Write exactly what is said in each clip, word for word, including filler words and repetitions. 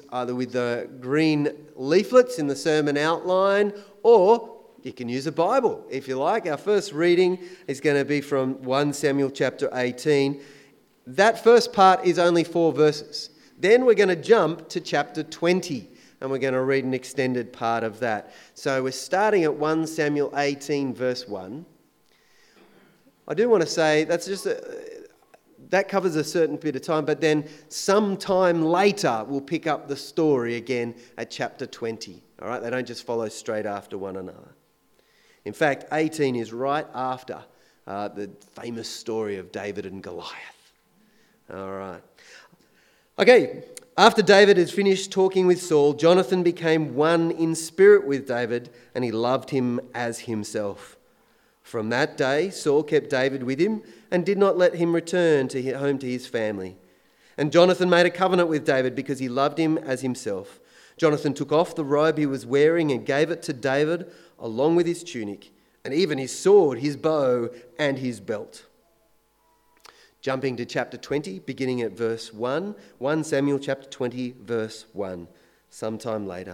either with the green leaflets in the sermon outline, or you can use a Bible if you like. Our first reading is going to be from First Samuel chapter eighteen. That first part is only four verses. Then we're going to jump to chapter twenty, and we're going to read an extended part of that. So we're starting at First Samuel eighteen, verse one. I do want to say that's just a, that covers a certain bit of time, but then sometime later we'll pick up the story again at chapter twenty. All right, they don't just follow straight after one another. In fact, eighteen is right after uh, the famous story of David and Goliath. All right. Okay, after David had finished talking with Saul, Jonathan became one in spirit with David, and he loved him as himself. From that day, Saul kept David with him and did not let him return to his, home to his family. And Jonathan made a covenant with David because he loved him as himself. Jonathan took off the robe he was wearing and gave it to David along with his tunic, and even his sword, his bow, and his belt. Jumping to chapter twenty, beginning at verse one. First Samuel chapter twenty, verse one, sometime later.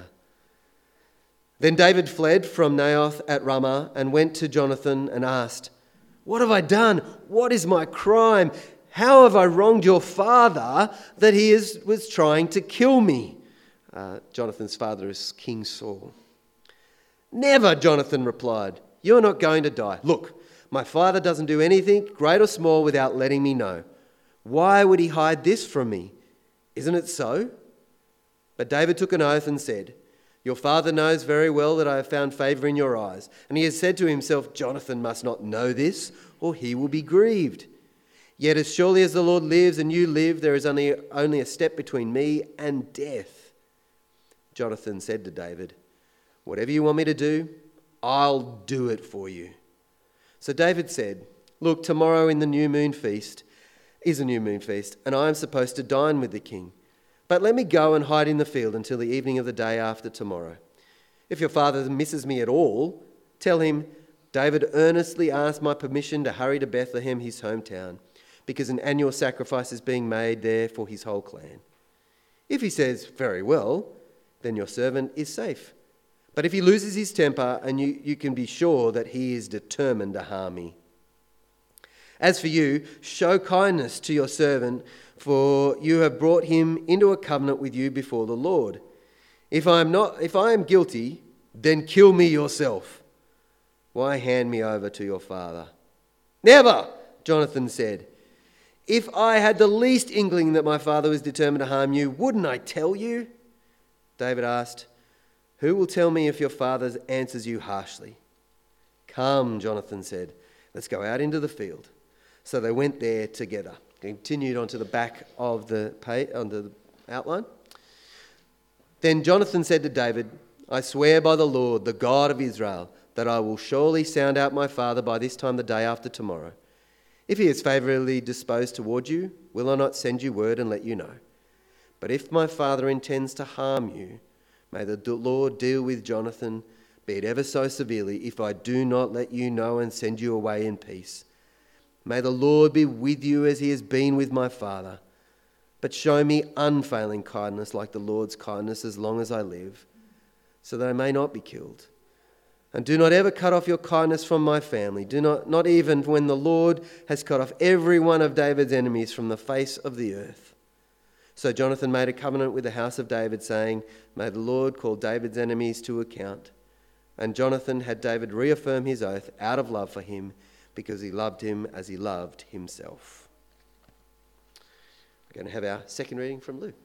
Then David fled from Naioth at Ramah and went to Jonathan and asked, "What have I done? What is my crime? How have I wronged your father that he is, was trying to kill me?" Uh, Jonathan's father is King Saul. "Never," Jonathan replied. "You are not going to die. Look, my father doesn't do anything, great or small, without letting me know. Why would he hide this from me? Isn't it so?" But David took an oath and said, "Your father knows very well that I have found favour in your eyes." And he has said to himself, "Jonathan must not know this, or he will be grieved. Yet as surely as the Lord lives and you live, there is only, only a step between me and death." Jonathan said to David, "Whatever you want me to do, I'll do it for you." So David said, "Look, tomorrow in the new moon feast is a new moon feast, and I am supposed to dine with the king. But let me go and hide in the field until the evening of the day after tomorrow. If your father misses me at all, tell him, 'David earnestly asked my permission to hurry to Bethlehem, his hometown, because an annual sacrifice is being made there for his whole clan.' If he says, 'Very well,' then your servant is safe. But if he loses his temper, and you, you can be sure that he is determined to harm me. As for you, show kindness to your servant, for you have brought him into a covenant with you before the Lord. If I am not, if I am guilty, then kill me yourself. Why hand me over to your father?" "Never," Jonathan said. "If I had the least inkling that my father was determined to harm you, wouldn't I tell you?" David asked, "Who will tell me if your father answers you harshly?" "Come," Jonathan said, "let's go out into the field." So they went there together. Continued onto the back of the page, on the outline. Then Jonathan said to David, "I swear by the Lord, the God of Israel, that I will surely sound out my father by this time the day after tomorrow. If he is favourably disposed toward you, will I not send you word and let you know? But if my father intends to harm you, may the Lord deal with Jonathan, be it ever so severely, if I do not let you know and send you away in peace. May the Lord be with you as he has been with my father. But show me unfailing kindness like the Lord's kindness as long as I live, so that I may not be killed. And do not ever cut off your kindness from my family, do not, not even when the Lord has cut off every one of David's enemies from the face of the earth." So Jonathan made a covenant with the house of David, saying, "May the Lord call David's enemies to account." And Jonathan had David reaffirm his oath out of love for him, because he loved him as he loved himself. We're going to have our second reading from Lou.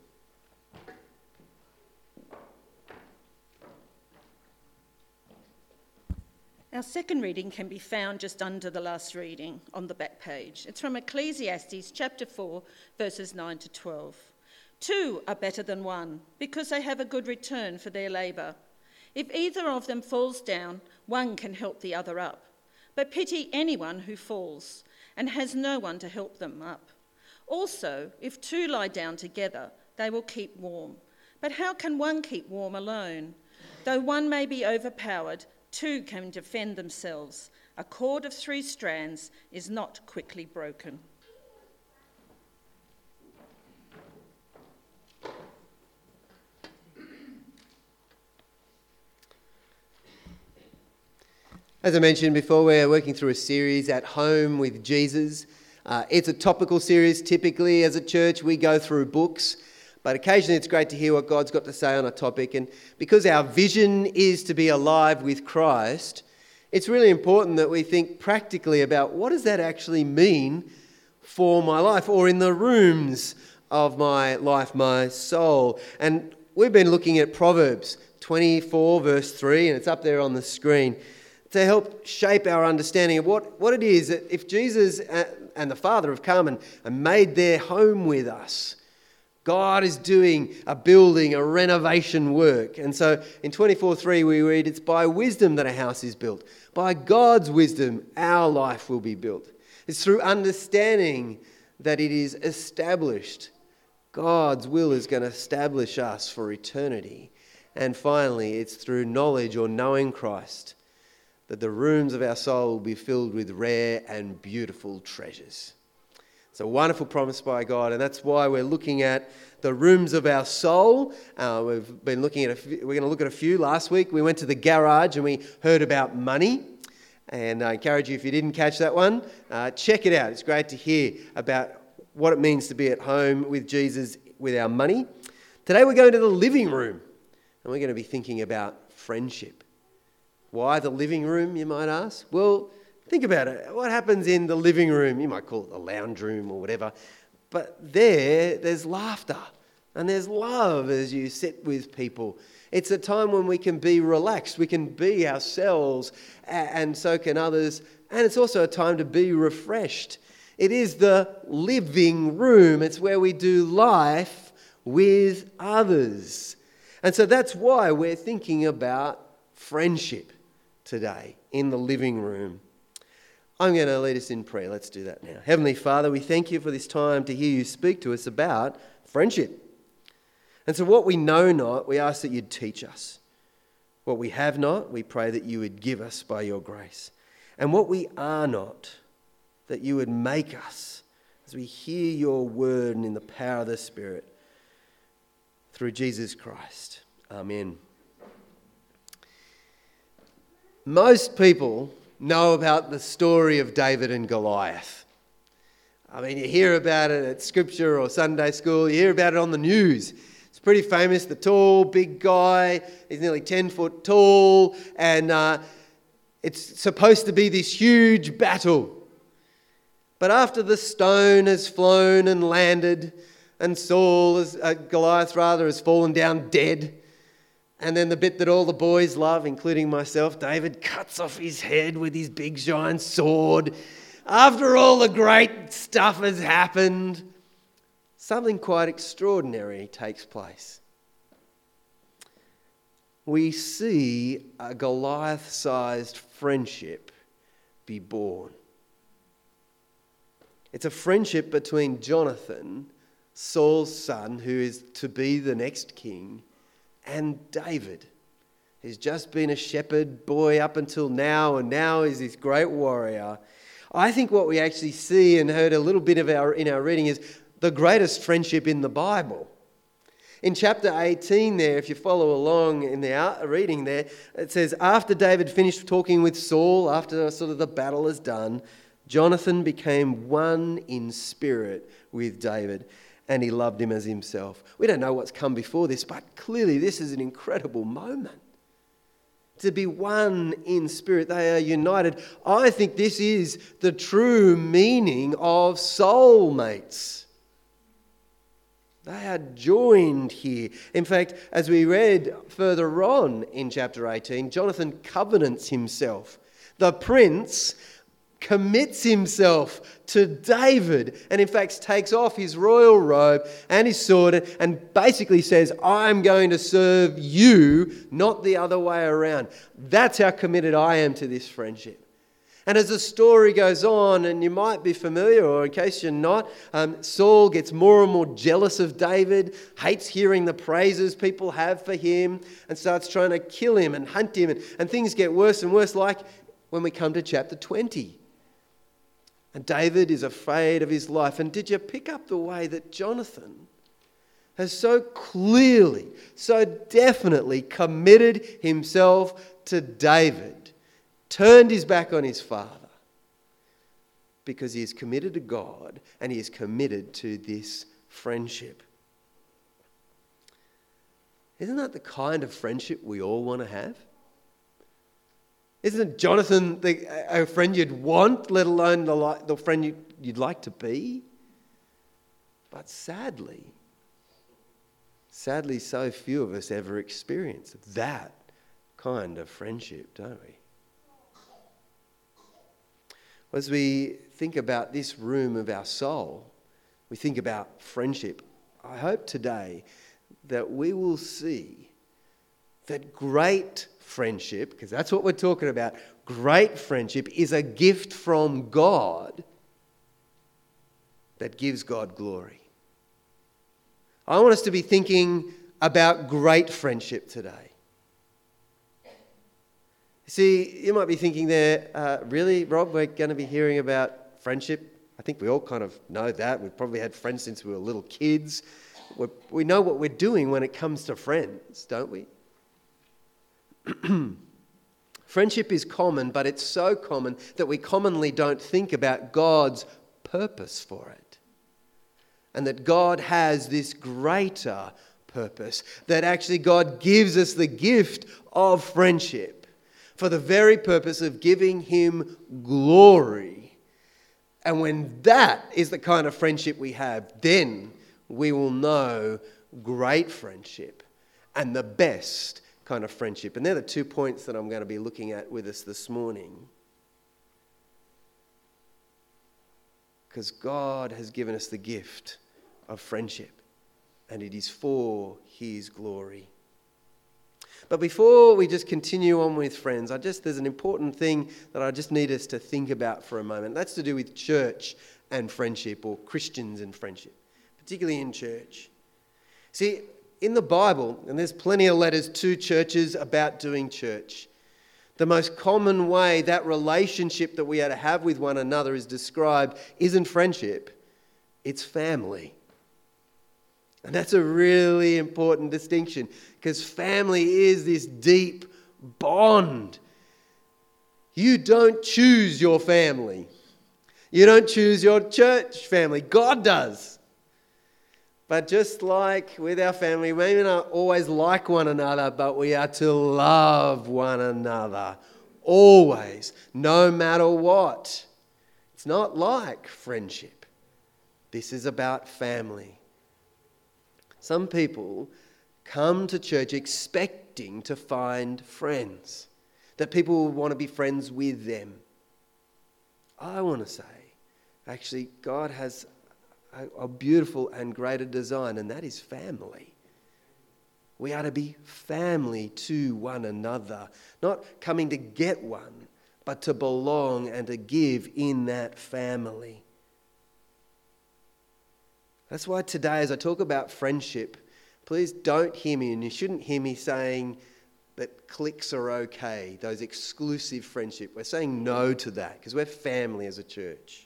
Our second reading can be found just under the last reading on the back page. It's from Ecclesiastes chapter four, verses nine to twelve. "Two are better than one, because they have a good return for their labour. If either of them falls down, one can help the other up. But pity anyone who falls and has no one to help them up. Also, if two lie down together, they will keep warm. But how can one keep warm alone? Though one may be overpowered, two can defend themselves. A cord of three strands is not quickly broken." As I mentioned before, we're working through a series, At Home with Jesus. Uh, it's a topical series. Typically, as a church, we go through books, but occasionally it's great to hear what God's got to say on a topic. And because our vision is to be alive with Christ, it's really important that we think practically about what does that actually mean for my life, or in the rooms of my life, my soul. And we've been looking at Proverbs twenty-four, verse three, and it's up there on the screen, to help shape our understanding of what, what it is that if Jesus and the Father have come and, and made their home with us, God is doing a building, a renovation work. And so in twenty-four three we read, it's by wisdom that a house is built. By God's wisdom, our life will be built. It's through understanding that it is established. God's will is going to establish us for eternity. And finally, it's through knowledge or knowing Christ that the rooms of our soul will be filled with rare and beautiful treasures. It's a wonderful promise by God, and that's why we're looking at the rooms of our soul. Uh, we've been looking at a few, we're going to look at a few. Last week we went to the garage and we heard about money, and I encourage you, if you didn't catch that one, uh, check it out. It's great to hear about what it means to be at home with Jesus with our money. Today we're going to the living room, and we're going to be thinking about friendship. Why the living room, you might ask? Well, think about it. What happens in the living room? You might call it the lounge room or whatever. But there, there's laughter and there's love as you sit with people. It's a time when we can be relaxed. We can be ourselves, and so can others. And it's also a time to be refreshed. It is the living room. It's where we do life with others. And so that's why we're thinking about friendship today in the living room. I'm going to lead us in prayer. Let's do that now. Heavenly Father, we thank you for this time to hear you speak to us about friendship. And so what we know not, we ask that you'd teach us. What we have not, we pray that you would give us by your grace. And what we are not, that you would make us as we hear your word and in the power of the Spirit through Jesus Christ. Amen. Most people know about the story of David and Goliath. I mean, you hear about it at scripture or Sunday school, you hear about it on the news. It's pretty famous, the tall, big guy, he's nearly ten foot tall, and uh, it's supposed to be this huge battle. But after the stone has flown and landed, and Saul, has, uh, Goliath rather, has fallen down dead, and then the bit that all the boys love, including myself, David cuts off his head with his big giant sword. After all the great stuff has happened, something quite extraordinary takes place. We see a Goliath-sized friendship be born. It's a friendship between Jonathan, Saul's son, who is to be the next king, and David, who's just been a shepherd boy up until now, and now is this great warrior. I think what we actually see and heard a little bit of our in our reading is the greatest friendship in the Bible. In chapter eighteen there, if you follow along in the reading there, it says, after David finished talking with Saul, after sort of the battle is done, Jonathan became one in spirit with David, and he loved him as himself. We don't know what's come before this, but clearly this is an incredible moment. To be one in spirit, they are united. I think this is the true meaning of soulmates. They are joined here. In fact, as we read further on in chapter eighteen, Jonathan covenants himself. The prince commits himself to David and in fact takes off his royal robe and his sword and basically says, I'm going to serve you, not the other way around. That's how committed I am to this friendship. And as the story goes on, and you might be familiar, or in case you're not, um, Saul gets more and more jealous of David, hates hearing the praises people have for him, and starts trying to kill him and hunt him, and, and things get worse and worse, like when we come to chapter twenty. And David is afraid of his life. And did you pick up the way that Jonathan has so clearly, so definitely committed himself to David turned his back on his father because he is committed to God and he is committed to this friendship. Isn't that the kind of friendship we all want to have? Isn't Jonathan the, a friend you'd want, let alone the, the friend you, you'd like to be? But sadly, sadly, so few of us ever experience that kind of friendship, don't we? As we think about this room of our soul, we think about friendship. I hope today that we will see that great friendship, because that's what we're talking about, great friendship is a gift from God that gives God glory. I want us to be thinking about great friendship today. See, you might be thinking there, uh, really, Rob, we're going to be hearing about friendship? I think we all kind of know that. We've probably had friends since we were little kids. We're, we know what we're doing when it comes to friends, don't we? Friendship is common, but it's so common that we commonly don't think about God's purpose for it. And that God has this greater purpose, that actually God gives us the gift of friendship for the very purpose of giving him glory. And when that is the kind of friendship we have, then we will know great friendship and the best kind of friendship. And they're the two points that I'm going to be looking at with us this morning. Because God has given us the gift of friendship, and it is for his glory. But before we just continue on with friends, I just there's an important thing that I just need us to think about for a moment. That's to do with church and friendship, or Christians and friendship, particularly in church. See, in the Bible, and there's plenty of letters to churches about doing church, the most common way that relationship that we are to have with one another is described isn't friendship, it's family. And that's a really important distinction, because family is this deep bond. You don't choose your family. You don't choose your church family. God does. But just like with our family, we may not always like one another, but we are to love one another. Always. No matter what. It's not like friendship. This is about family. Some people come to church expecting to find friends, that people will want to be friends with them. I want to say, actually, God has a, a beautiful and greater design, and that is family. We are to be family to one another, not coming to get one, but to belong and to give in that family. That's why today, as I talk about friendship, please don't hear me, and you shouldn't hear me saying that cliques are okay, those exclusive friendship. We're saying no to that, because we're family as a church.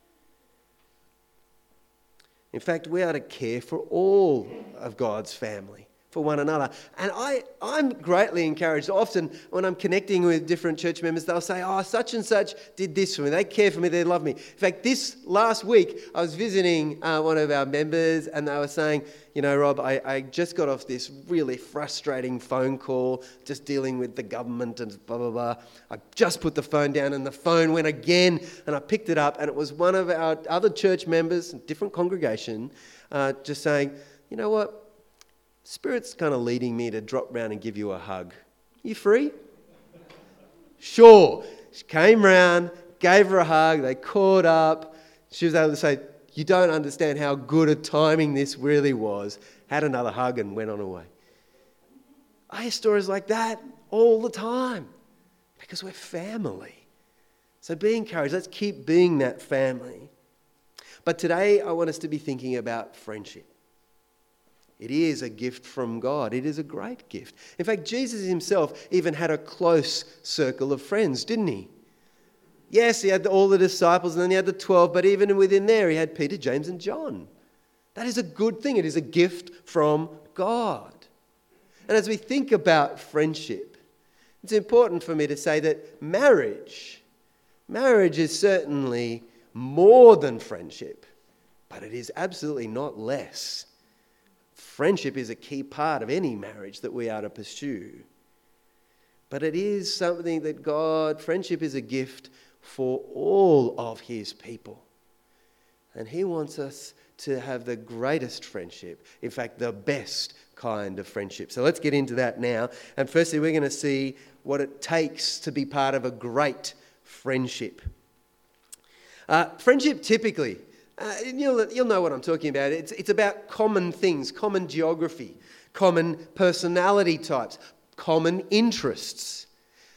In fact, we are to care for all of God's family, for one another. And I, I'm greatly encouraged. Often when I'm connecting with different church members, they'll say, oh, such and such did this for me. They care for me. They love me. In fact, this last week, I was visiting uh, one of our members, and they were saying, you know, Rob, I, I just got off this really frustrating phone call, just dealing with the government and blah, blah, blah. I just put the phone down, and the phone went again, and I picked it up, and it was one of our other church members, different congregation, uh, just saying, you know what? Spirit's kind of leading me to drop round and give you a hug. You free? Sure. She came round, gave her a hug, they caught up. She was able to say, you don't understand how good a timing this really was. Had another hug and went on her way. I hear stories like that all the time because we're family. So be encouraged. Let's keep being that family. But today I want us to be thinking about friendship. It is a gift from God. It is a great gift. In fact, Jesus himself even had a close circle of friends, didn't he? Yes, he had all the disciples and then he had the twelve, but even within there he had Peter, James and John. That is a good thing. It is a gift from God. And as we think about friendship, It's important for me to say that marriage, marriage is certainly more than friendship, but it is absolutely not less. Friendship is a key part of any marriage that we are to pursue. But it is something that God, friendship is a gift for all of his people. And he wants us to have the greatest friendship, in fact, the best kind of friendship. So let's get into that now. And firstly, we're going to see what it takes to be part of a great friendship. Uh, friendship typically, uh, you'll, you'll know what I'm talking about. It's, it's about common things, common geography, common personality types, common interests.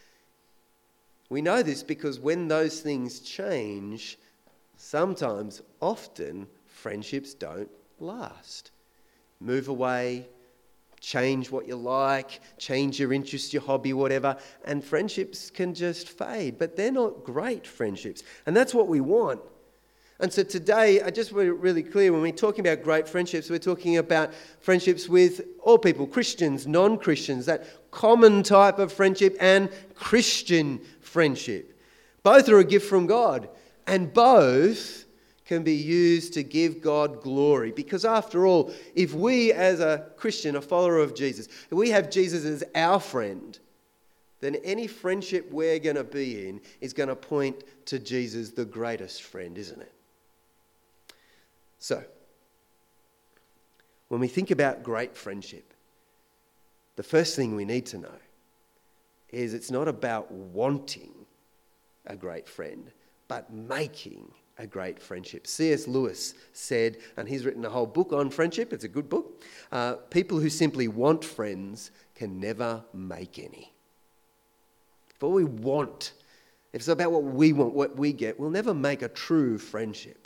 We know this because when those things change, sometimes, often, friendships don't last. Move away, change what you like, change your interest, your hobby, whatever, and friendships can just fade. But they're not great friendships, and that's what we want. And so today, I just want to be really clear, when we're talking about great friendships, we're talking about friendships with all people, Christians, non-Christians, that common type of friendship and Christian friendship. Both are a gift from God, and both can be used to give God glory. Because after all, if we as a Christian, a follower of Jesus, if we have Jesus as our friend, then any friendship we're going to be in is going to point to Jesus, the greatest friend, isn't it? So, when we think about great friendship, the first thing we need to know is it's not about wanting a great friend, but making a great friendship. C S Lewis said, and he's written a whole book on friendship, it's a good book, uh, people who simply want friends can never make any. If all we want, if it's about what we want, what we get, we'll never make a true friendship.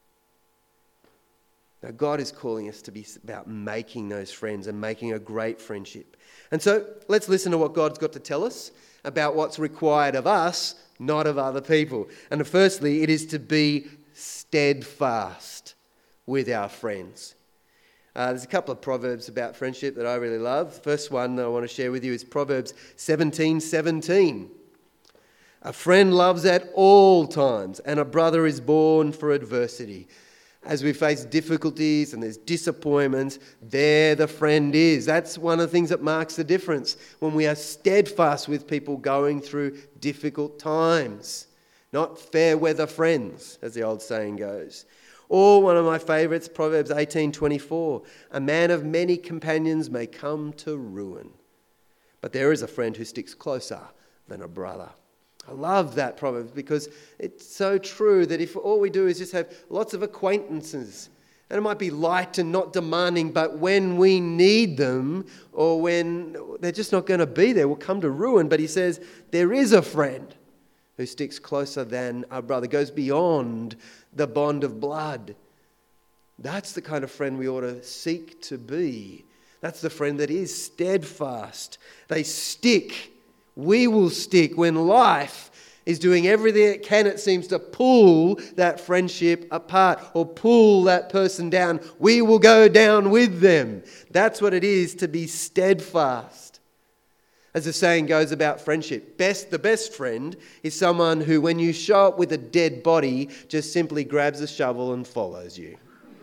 Now, God is calling us to be about making those friends and making a great friendship. And so let's listen to what God's got to tell us about what's required of us, not of other people. And firstly, it is to be steadfast with our friends. Uh, there's a couple of proverbs about friendship that I really love. The first one that I want to share with you is Proverbs seventeen seventeen. A friend loves at all times, and a brother is born for adversity. As we face difficulties and there's disappointments, there the friend is. That's one of the things that marks the difference when we are steadfast with people going through difficult times. Not fair weather friends, as the old saying goes. Or one of my favourites, Proverbs eighteen twenty-four. A man of many companions may come to ruin, but there is a friend who sticks closer than a brother. I love that proverb because it's so true that if all we do is just have lots of acquaintances, and it might be light and not demanding, but when we need them or when they're just not going to be there, we'll come to ruin. But he says there is a friend who sticks closer than a brother, goes beyond the bond of blood. That's the kind of friend we ought to seek to be. That's the friend that is steadfast. They stick. We will stick when life is doing everything it can, it seems, to pull that friendship apart or pull that person down. We will go down with them. That's what it is to be steadfast. As the saying goes about friendship, best the best friend is someone who, when you show up with a dead body, just simply grabs a shovel and follows you.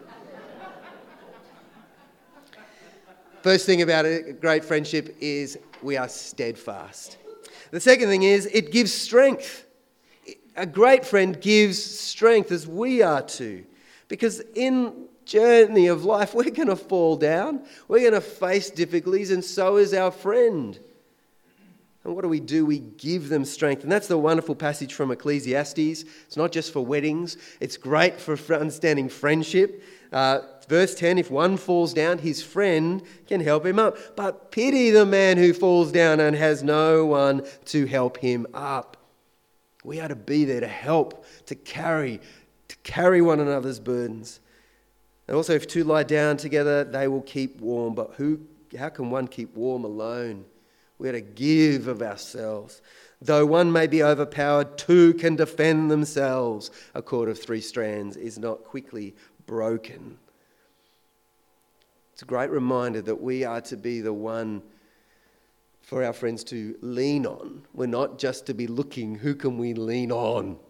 First thing about a great friendship is we are steadfast. The second thing is it gives strength. A great friend gives strength, as we are too. Because in journey of life, we're going to fall down. We're going to face difficulties, and so is our friend. And what do we do? We give them strength. And that's the wonderful passage from Ecclesiastes. It's not just for weddings. It's great for understanding friendship. Uh, verse ten, if one falls down, his friend can help him up. But pity the man who falls down and has no one to help him up. We are to be there to help, to carry, to carry one another's burdens. And also, if two lie down together, they will keep warm. But who? How can one keep warm alone? We are to give of ourselves. Though one may be overpowered, two can defend themselves. A cord of three strands is not quickly broken. It's a great reminder that we are to be the one for our friends to lean on. We're not just to be looking, who can we lean on?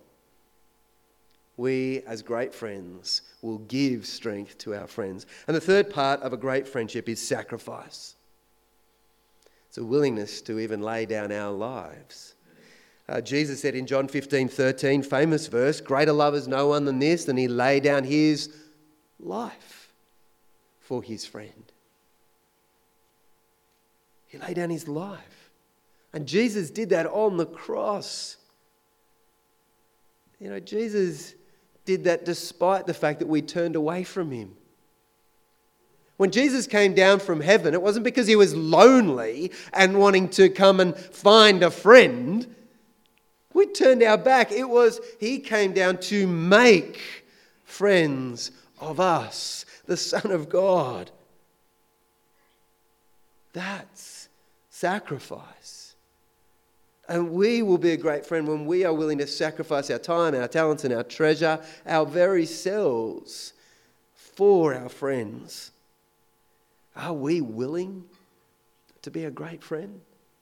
We, as great friends, will give strength to our friends. And the third part of a great friendship is sacrifice. It's a willingness to even lay down our lives. Uh, Jesus said in John fifteen thirteen, famous verse, greater love is no one than this, than he lay down his life for his friend. He laid down his life. And Jesus did that on the cross. You know, Jesus did that despite the fact that we turned away from him. When Jesus came down from heaven, it wasn't because he was lonely and wanting to come and find a friend. We turned our back. It was he came down to make friends of us, the Son of God. That's sacrifice. And we will be a great friend when we are willing to sacrifice our time, our talents, and our treasure, our very selves for our friends. Are we willing to be a great friend?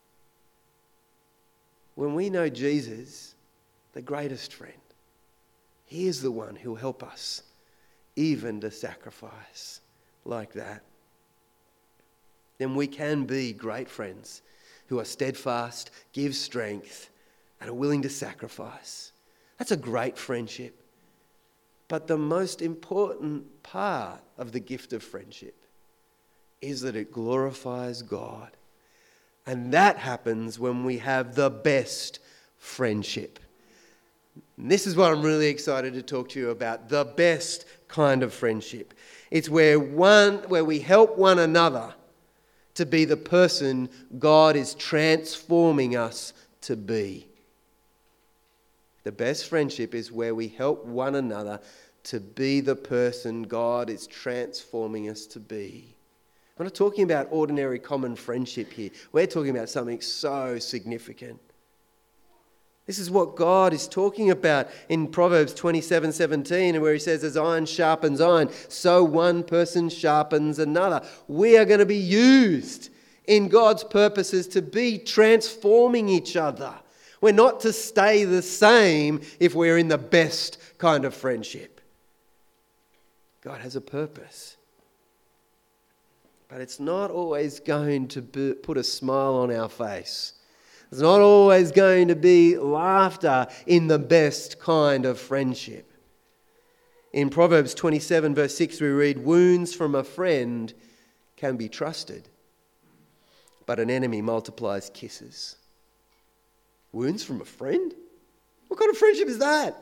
When we know Jesus, the greatest friend, he is the one who will help us even to sacrifice like that. Then we can be great friends who are steadfast, give strength, and are willing to sacrifice. That's a great friendship. But the most important part of the gift of friendship is that it glorifies God. And that happens when we have the best friendship. And this is what I'm really excited to talk to you about, the best kind of friendship. It's where one, where we help one another to be the person God is transforming us to be. The best friendship is where we help one another to be the person God is transforming us to be. We're not talking about ordinary common friendship here. We're talking about something so significant. This is what God is talking about in Proverbs twenty-seven seventeen, where he says, as iron sharpens iron, so one person sharpens another. We are going to be used in God's purposes to be transforming each other. We're not to stay the same if we're in the best kind of friendship. God has a purpose. But it's not always going to be, put a smile on our face. It's not always going to be laughter in the best kind of friendship. In Proverbs twenty-seven verse six we read, wounds from a friend can be trusted, but an enemy multiplies kisses. Wounds from a friend? What kind of friendship is that?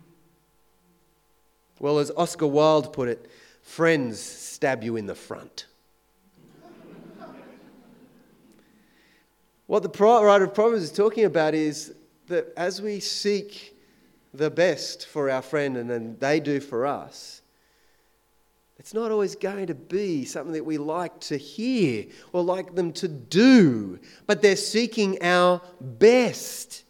Well, as Oscar Wilde put it, friends stab you in the front. What the writer of Proverbs is talking about is that as we seek the best for our friend and then they do for us, it's not always going to be something that we like to hear or like them to do, but they're seeking our best.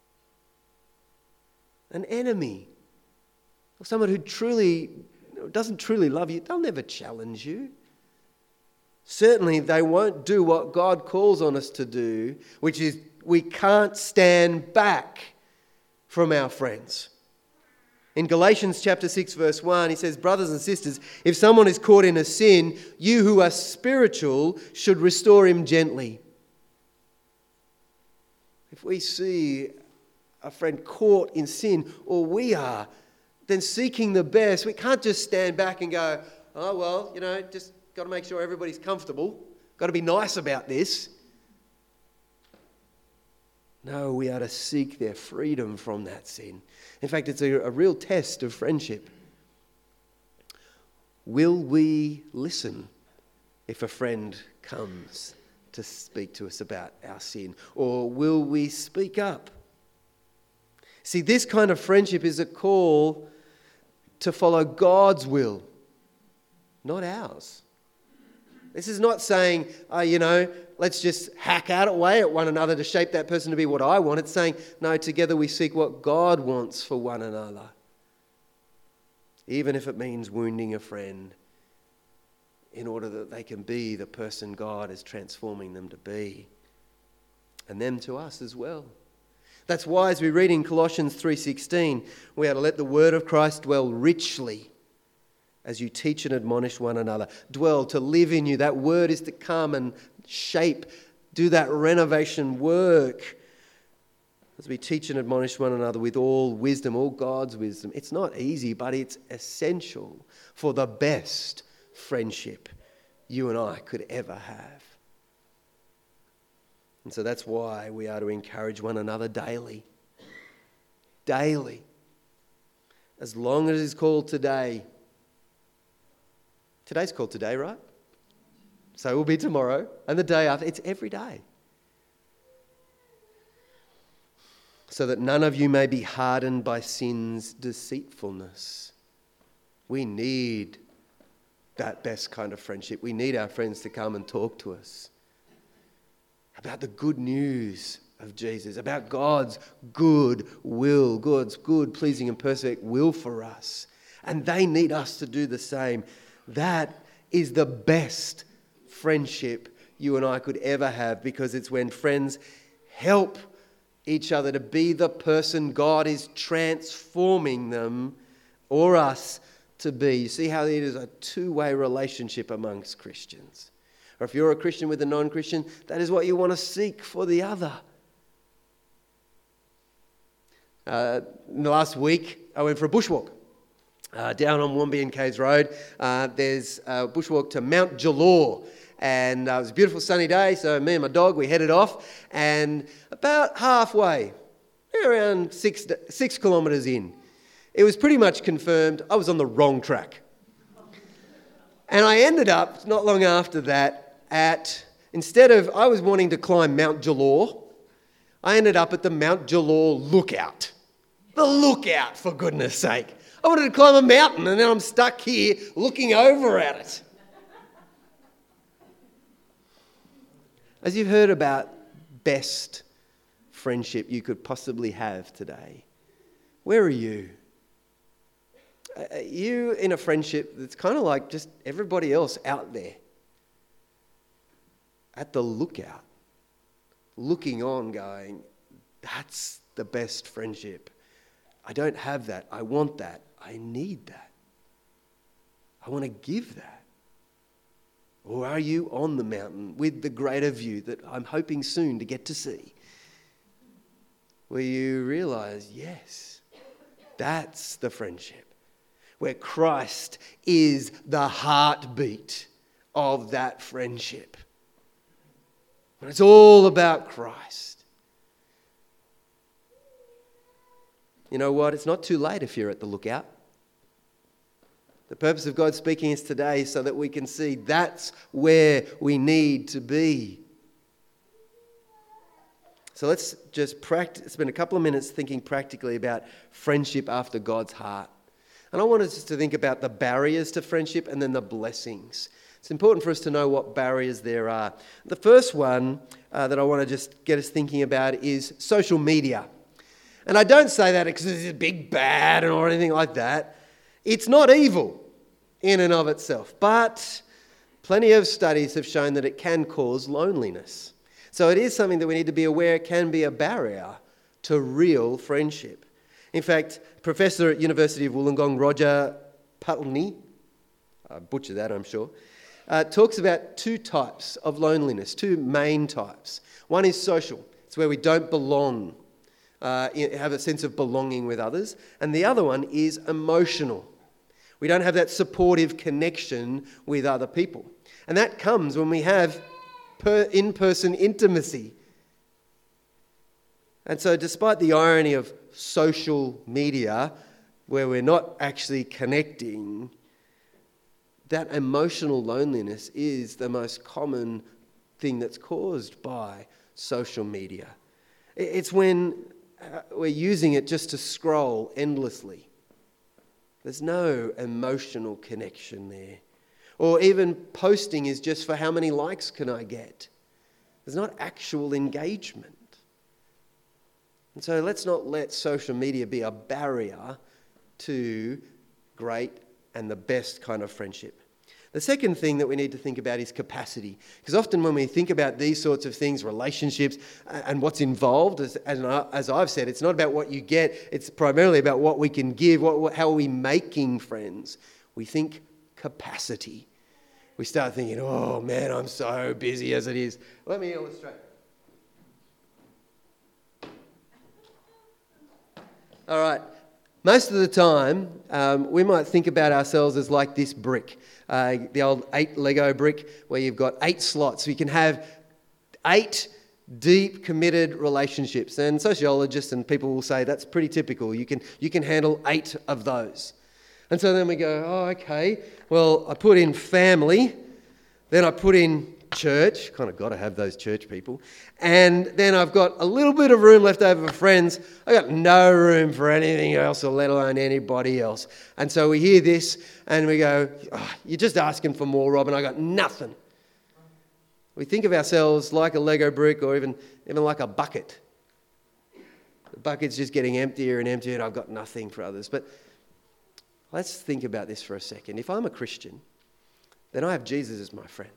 An enemy or someone who truly doesn't truly love you, they'll never challenge you. Certainly they won't do what God calls on us to do, which is we can't stand back from our friends. In Galatians chapter six verse one, he says, brothers and sisters, if someone is caught in a sin, you who are spiritual should restore him gently. If we see a friend caught in sin, or we are, then seeking the best, we can't just stand back and go, oh, well, you know, just got to make sure everybody's comfortable. Got to be nice about this. No, we are to seek their freedom from that sin. In fact, it's a, a real test of friendship. Will we listen if a friend comes to speak to us about our sin? Or will we speak up? See, this kind of friendship is a call to follow God's will, not ours. This is not saying, oh, you know, let's just hack out away at one another to shape that person to be what I want. It's saying, no, together we seek what God wants for one another. Even if it means wounding a friend in order that they can be the person God is transforming them to be. and them to us as well. That's why, as we read in Colossians three sixteen, we are to let the word of Christ dwell richly as you teach and admonish one another. Dwell, to live in you. That word is to come and shape, do that renovation work as we teach and admonish one another with all wisdom, all God's wisdom. It's not easy, but it's essential for the best friendship you and I could ever have. And so that's why we are to encourage one another daily. Daily. As long as it's called today. Today's called today, right? So it will be tomorrow and the day after. It's every day. So that none of you may be hardened by sin's deceitfulness. We need that best kind of friendship. We need our friends to come and talk to us about the good news of Jesus, about God's good will, God's good, pleasing and perfect will for us. And they need us to do the same. That is the best friendship you and I could ever have, because it's when friends help each other to be the person God is transforming them or us to be. You see how it is a two-way relationship amongst Christians. Or if you're a Christian with a non-Christian, that is what you want to seek for the other. Uh, in the last week, I went for a bushwalk. Uh, down on Wombeyan Caves Road, uh, there's a bushwalk to Mount Jalor. And uh, it was a beautiful sunny day, so me and my dog, we headed off. And about halfway, around six, six kilometres in, it was pretty much confirmed I was on the wrong track. And I ended up, not long after that, at, instead of, I was wanting to climb Mount Jalor, I ended up at the Mount Jalor lookout. The lookout, for goodness sake. I wanted to climb a mountain, and now I'm stuck here looking over at it. As you've heard about best friendship you could possibly have today, where are you? Are you in a friendship that's kind of like just everybody else out there? At the lookout, looking on, going, that's the best friendship. I don't have that. I want that. I need that. I want to give that. Or are you on the mountain with the greater view that I'm hoping soon to get to see? Where you realise, yes, that's the friendship. Where Christ is the heartbeat of that friendship. When it's all about Christ. You know what? It's not too late if you're at the lookout. The purpose of God speaking is today so that we can see that's where we need to be. So let's just practice, spend a couple of minutes thinking practically about friendship after God's heart. And I want us to think about the barriers to friendship and then the blessings. It's important for us to know what barriers there are. The first one uh, that I want to just get us thinking about is social media. And I don't say that because it's a big bad or anything like that. It's not evil in and of itself, but plenty of studies have shown that it can cause loneliness. So it is something that we need to be aware can be a barrier to real friendship. In fact, Professor at University of Wollongong, Roger Putney, I butchered that I'm sure, uh, talks about two types of loneliness, two main types. One is social. It's where we don't belong, uh, have a sense of belonging with others. And the other one is emotional. We don't have that supportive connection with other people. And that comes when we have per in-person intimacy. And so despite the irony of social media, where we're not actually connecting, that emotional loneliness is the most common thing that's caused by social media. It's when we're using it just to scroll endlessly. There's no emotional connection there. Or even posting is just for how many likes can I get. There's not actual engagement. And so let's not let social media be a barrier to great and the best kind of friendship. The second thing that we need to think about is capacity. Because often when we think about these sorts of things, relationships and what's involved, as, as I've said, it's not about what you get, it's primarily about what we can give, what, how are we making friends. We think capacity. We start thinking, oh man, I'm so busy as it is. Let me illustrate. All right. Most of the time, um, we might think about ourselves as like this brick, uh, the old eight Lego brick, where you've got eight slots. You can have eight deep, committed relationships. And sociologists and people will say that's pretty typical. You can, you can handle eight of those. And so then we go, oh, okay, well, I put in family, then I put in church, kind of got to have those church people, and then I've got a little bit of room left over for friends. I got no room for anything else, or let alone anybody else. And so we hear this and we go, oh, you're just asking for more, Rob, and I got nothing. We think of ourselves like a Lego brick, or even, even like a bucket. The bucket's just getting emptier and emptier, and I've got nothing for others. But let's think about this for a second. If I'm a Christian, then I have Jesus as my friend.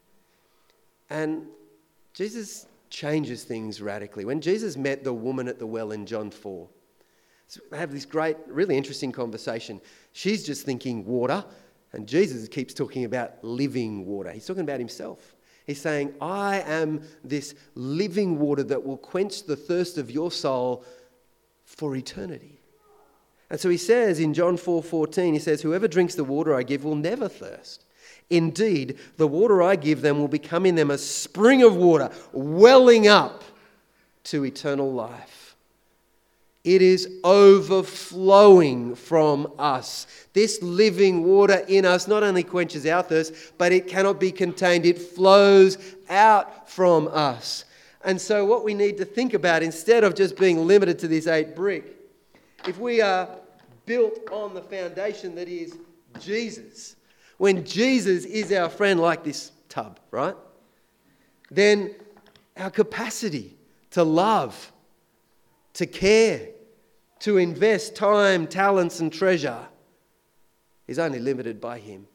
And Jesus changes things radically. When Jesus met the woman at the well in John four, so they have this great, really interesting conversation. She's just thinking water, and Jesus keeps talking about living water. He's talking about himself. He's saying, I am this living water that will quench the thirst of your soul for eternity. And so he says in John four fourteen, he says, whoever drinks the water I give will never thirst. Indeed, the water I give them will become in them a spring of water, welling up to eternal life. It is overflowing from us. This living water in us not only quenches our thirst, but it cannot be contained. It flows out from us. And so what we need to think about, instead of just being limited to this eight brick, if we are built on the foundation that is Jesus, when Jesus is our friend, like this tub, right? Then our capacity to love, to care, to invest time, talents and treasure is only limited by him.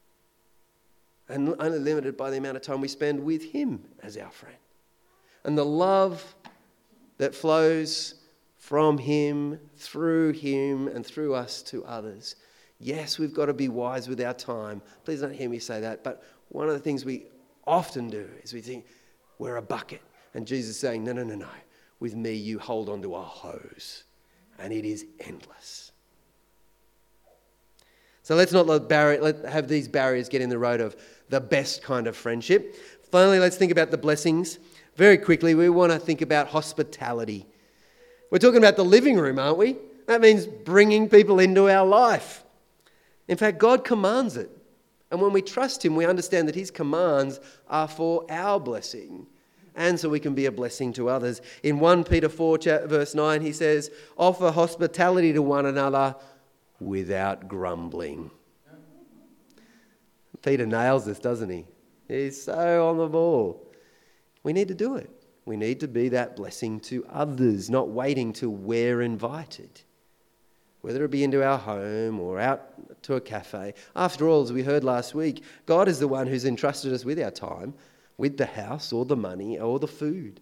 And only limited by the amount of time we spend with him as our friend. And the love that flows from him, through him and through us to others. Yes, we've got to be wise with our time. Please don't hear me say that. But one of the things we often do is we think we're a bucket. And Jesus is saying, no, no, no, no. With me, you hold on to a hose. And it is endless. So let's not let, barrier, let have these barriers get in the road of the best kind of friendship. Finally, let's think about the blessings. Very quickly, we want to think about hospitality. We're talking about the living room, aren't we? That means bringing people into our life. In fact, God commands it. And when we trust him, we understand that his commands are for our blessing. And so we can be a blessing to others. In First Peter four, verse nine, he says, offer hospitality to one another without grumbling. Peter nails this, doesn't he? He's so on the ball. We need to do it. We need to be that blessing to others, not waiting till we're invited. Whether it be into our home or out to a cafe. After all, as we heard last week, God is the one who's entrusted us with our time, with the house or the money or the food.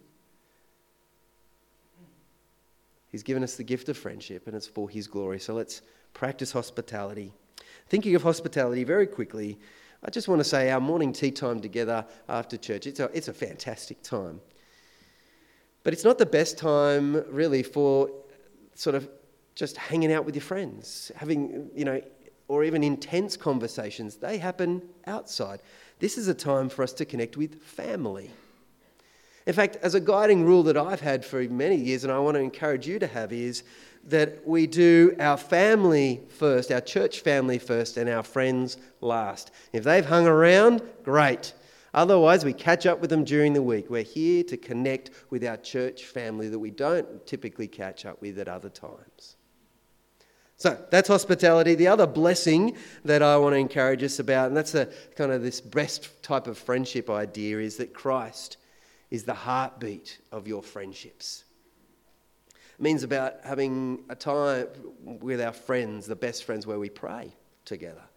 He's given us the gift of friendship, and it's for his glory. So let's practice hospitality. Thinking of hospitality very quickly, I just want to say our morning tea time together after church, it's a, it's a fantastic time. But it's not the best time really for sort of just hanging out with your friends, having, you know, or even intense conversations. They happen outside. This is a time for us to connect with family. In fact, as a guiding rule that I've had for many years, and I want to encourage you to have, is that we do our family first, our church family first, and our friends last. If they've hung around, great. Otherwise, we catch up with them during the week. We're here to connect with our church family that we don't typically catch up with at other times. So that's hospitality. The other blessing that I want to encourage us about, and that's a kind of this best type of friendship idea, is that Christ is the heartbeat of your friendships. It means about having a time with our friends, the best friends, where we pray together,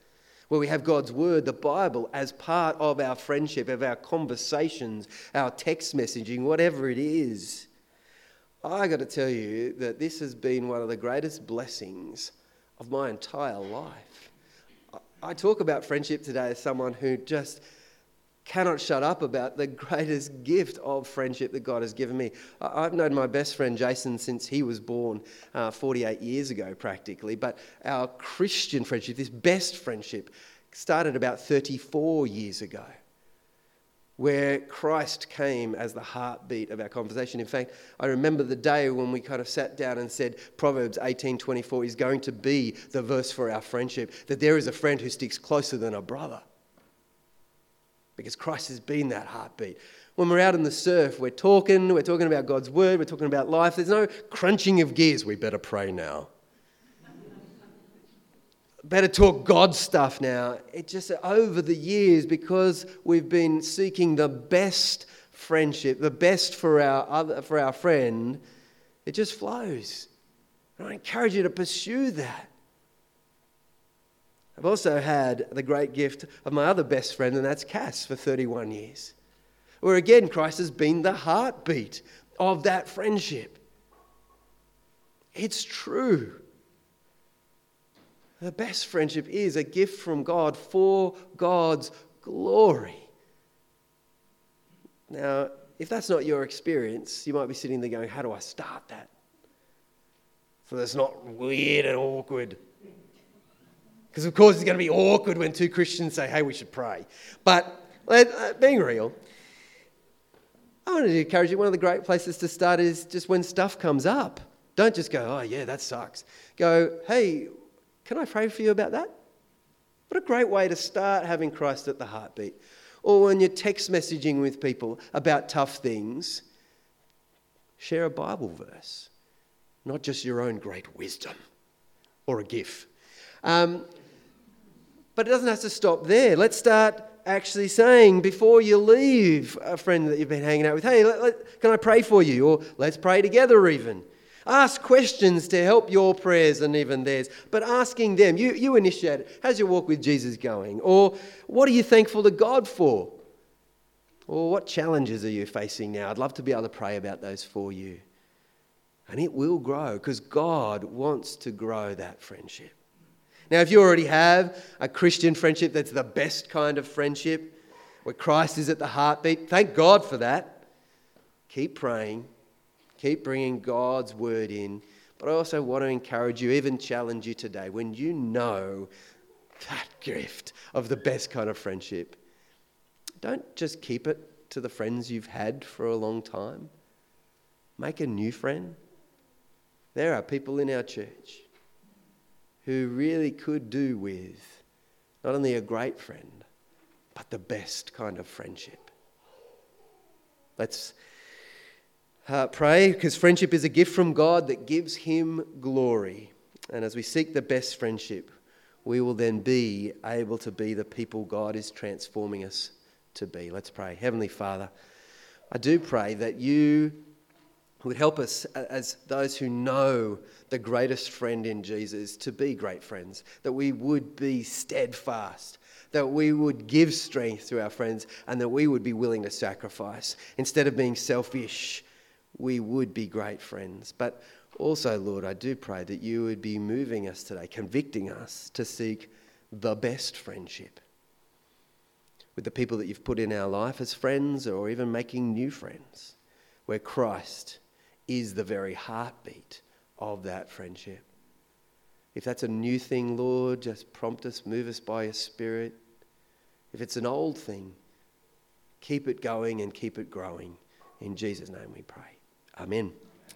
where we have God's word, the Bible, as part of our friendship, of our conversations, our text messaging, whatever it is. I got to tell you that this has been one of the greatest blessings of my entire life. I talk about friendship today as someone who just cannot shut up about the greatest gift of friendship that God has given me. I've known my best friend Jason since he was born uh, forty-eight years ago practically, but our Christian friendship, this best friendship, started about thirty-four years ago, where Christ came as the heartbeat of our conversation. In fact, I remember the day when we kind of sat down and said Proverbs eighteen twenty-four is going to be the verse for our friendship, that there is a friend who sticks closer than a brother. Because Christ has been that heartbeat. When we're out in the surf, we're talking, we're talking about God's word, we're talking about life. There's no crunching of gears. We better pray now. Better talk God stuff now. It just, over the years, because we've been seeking the best friendship, the best for our other, for our friend, it just flows. And I encourage you to pursue that. I've also had the great gift of my other best friend, and that's Cass, for thirty-one years. Where again, Christ has been the heartbeat of that friendship. It's true. The best friendship is a gift from God for God's glory. Now, if that's not your experience, you might be sitting there going, how do I start that? So that's not weird and awkward. Because, of course, it's going to be awkward when two Christians say, hey, we should pray. But uh, being real, I wanted to encourage you, one of the great places to start is just when stuff comes up. Don't just go, oh, yeah, that sucks. Go, hey, can I pray for you about that? What a great way to start having Christ at the heartbeat. Or when you're text messaging with people about tough things, share a Bible verse, not just your own great wisdom or a GIF. Um, but it doesn't have to stop there. Let's start actually saying before you leave a friend that you've been hanging out with, hey, let, let, can I pray for you? Or let's pray together even. Ask questions to help your prayers and even theirs. But asking them, you, you initiate it. How's your walk with Jesus going? Or what are you thankful to God for? Or what challenges are you facing now? I'd love to be able to pray about those for you. And it will grow because God wants to grow that friendship. Now, if you already have a Christian friendship that's the best kind of friendship, where Christ is at the heartbeat, thank God for that. Keep praying. Keep bringing God's word in. But I also want to encourage you, even challenge you today, when you know that gift of the best kind of friendship, don't just keep it to the friends you've had for a long time. Make a new friend. There are people in our church who really could do with not only a great friend, but the best kind of friendship. Let's uh, pray, because friendship is a gift from God that gives him glory. And as we seek the best friendship, we will then be able to be the people God is transforming us to be. Let's pray. Heavenly Father, I do pray that you would help us as those who know the greatest friend in Jesus to be great friends, that we would be steadfast, that we would give strength to our friends, and that we would be willing to sacrifice. Instead of being selfish, we would be great friends. But also, Lord, I do pray that you would be moving us today, convicting us to seek the best friendship with the people that you've put in our life as friends, or even making new friends, where Christ is the very heartbeat of that friendship. If that's a new thing, Lord, just prompt us, move us by your Spirit. If it's an old thing, keep it going and keep it growing. In Jesus' name we pray. Amen.